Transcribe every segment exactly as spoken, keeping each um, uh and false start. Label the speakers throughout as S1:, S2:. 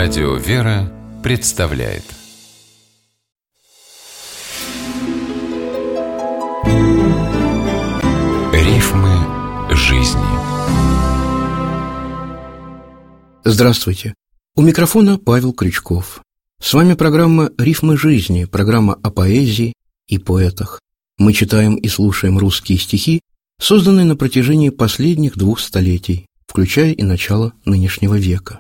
S1: Радио «Вера» представляет Рифмы жизни.
S2: Здравствуйте! У микрофона Павел Крючков. С вами программа «Рифмы жизни», программа о поэзии и поэтах. Мы читаем и слушаем русские стихи, созданные на протяжении последних двух столетий, включая и начало нынешнего века.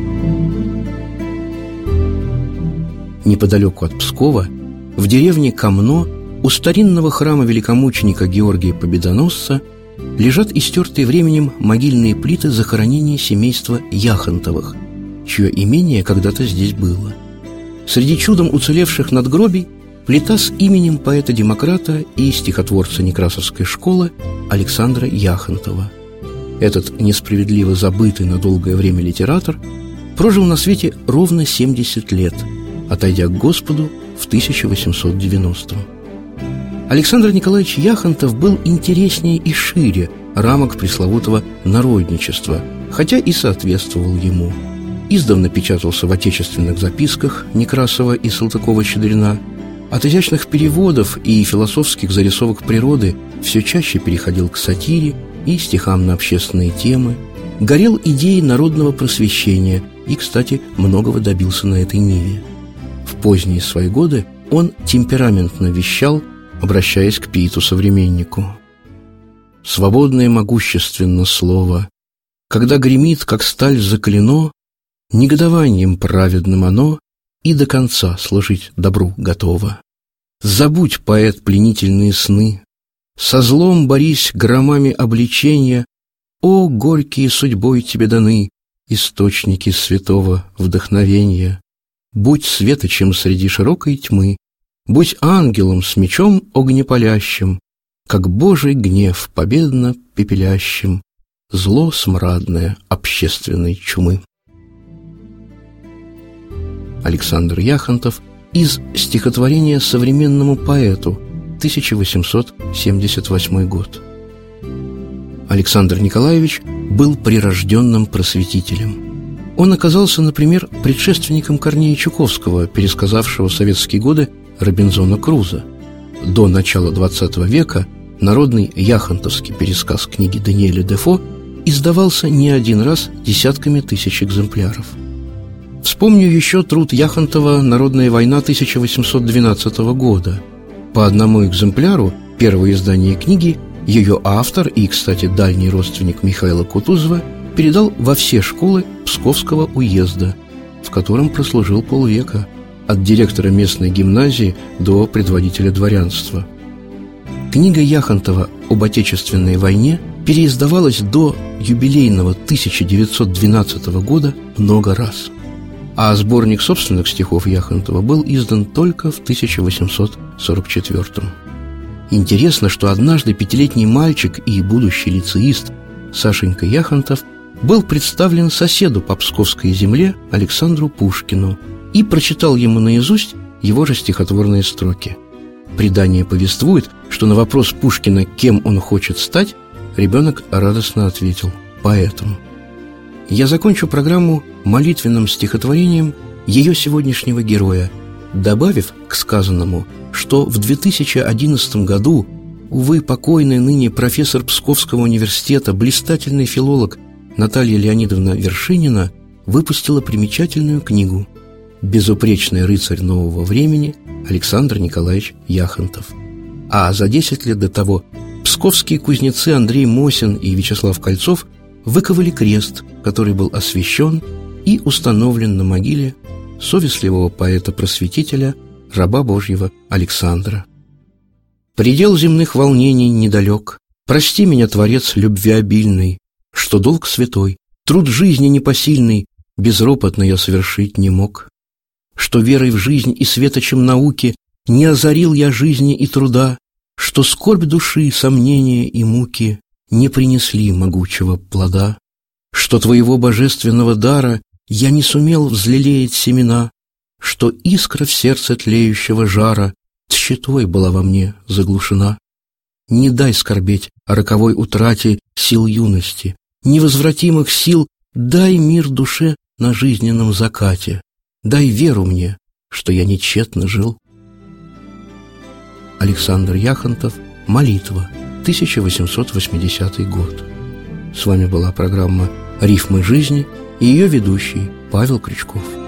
S2: Неподалеку от Пскова, в деревне Камно, у старинного храма великомученика Георгия Победоносца лежат истертые временем могильные плиты захоронения семейства Яхонтовых, чье имение когда-то здесь было. Среди чудом уцелевших надгробий плита с именем поэта-демократа и стихотворца Некрасовской школы Александра Яхонтова. Этот несправедливо забытый на долгое время литератор прожил на свете ровно семьдесят лет, отойдя к Господу в тысяча восемьсот девяностом. Александр Николаевич Яхонтов был интереснее и шире рамок пресловутого народничества, хотя и соответствовал ему. Издавна печатался в отечественных записках Некрасова и Салтыкова-Щедрина. От изящных переводов и философских зарисовок природы все чаще переходил к сатире и стихам на общественные темы, горел идеей народного просвещения и, кстати, многого добился на этой ниве. В поздние свои годы он темпераментно вещал, обращаясь к поэту-современнику: «Свободное могущественно слово, когда гремит, как сталь заклено, негодованием праведным оно и до конца служить добру готово. Забудь, поэт, пленительные сны, со злом борись громами обличения, о, горькие судьбой тебе даны источники святого вдохновения. Будь светочем среди широкой тьмы, будь ангелом с мечом огнепалящим, как Божий гнев победно пепелящим, зло смрадное общественной чумы». Александр Яхонтов из стихотворения современному поэту, тысяча восемьсот семьдесят восьмой год. Александр Николаевич был прирожденным просветителем. Он оказался, например, предшественником Корнея Чуковского, пересказавшего в советские годы Робинзона Круза. До начала двадцатого века народный яхонтовский пересказ книги Даниэля Дефо издавался не один раз десятками тысяч экземпляров. Вспомню еще труд Яхонтова «Народная война» тысяча восемьсот двенадцатого года. По одному экземпляру первого издания книги ее автор и, кстати, дальний родственник Михаила Кутузова передал во все школы Псковского уезда, в котором прослужил полвека, от директора местной гимназии до предводителя дворянства. Книга Яхонтова об Отечественной войне переиздавалась до юбилейного тысяча девятьсот двенадцатого года много раз, а сборник собственных стихов Яхонтова был издан только в тысяча восемьсот сорок четвёртом. Интересно, что однажды пятилетний мальчик и будущий лицеист Сашенька Яхонтов был представлен соседу по псковской земле Александру Пушкину и прочитал ему наизусть его же стихотворные строки. Предание повествует, что на вопрос Пушкина, кем он хочет стать, ребенок радостно ответил: поэтом. Я закончу программу молитвенным стихотворением ее сегодняшнего героя, добавив к сказанному, что в две тысячи одиннадцатом году, увы, покойный ныне профессор Псковского университета, блистательный филолог Наталья Леонидовна Вершинина выпустила примечательную книгу «Безупречный рыцарь нового времени» Александр Николаевич Яхонтов. А за десять лет до того псковские кузнецы Андрей Мосин и Вячеслав Кольцов выковали крест, который был освящен и установлен на могиле совестливого поэта-просветителя, раба Божьего Александра. «Предел земных волнений недалек, прости меня, Творец любвеобильный, что долг святой, труд жизни непосильный безропотно я совершить не мог, что верой в жизнь и светочем науки не озарил я жизни и труда, что скорбь души, сомнения и муки не принесли могучего плода, что твоего божественного дара я не сумел взлелеять семена, что искра в сердце тлеющего жара тщетой была во мне заглушена. Не дай скорбеть о роковой утрате сил юности, невозвратимых сил, дай мир душе на жизненном закате. Дай веру мне, что я нечетно жил. Александр Яхонтов. Молитва. тысяча восемьсот восьмидесятый год. С вами была программа «Рифмы жизни» и ее ведущий Павел Крючков.